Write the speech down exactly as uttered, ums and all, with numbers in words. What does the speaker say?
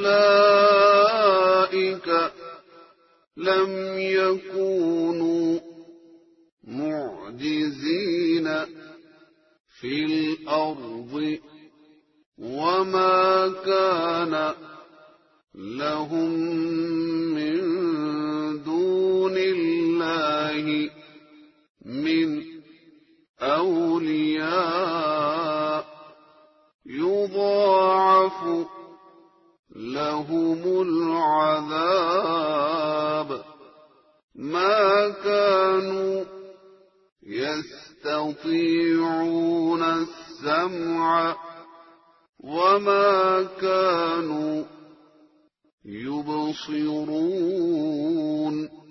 أولئك لم يكونوا معجزين في الأرض وما كان لهم من دون الله من أولياء يضاعف لهم العذاب ما كانوا يستطيعون السمع وما كانوا يبصرون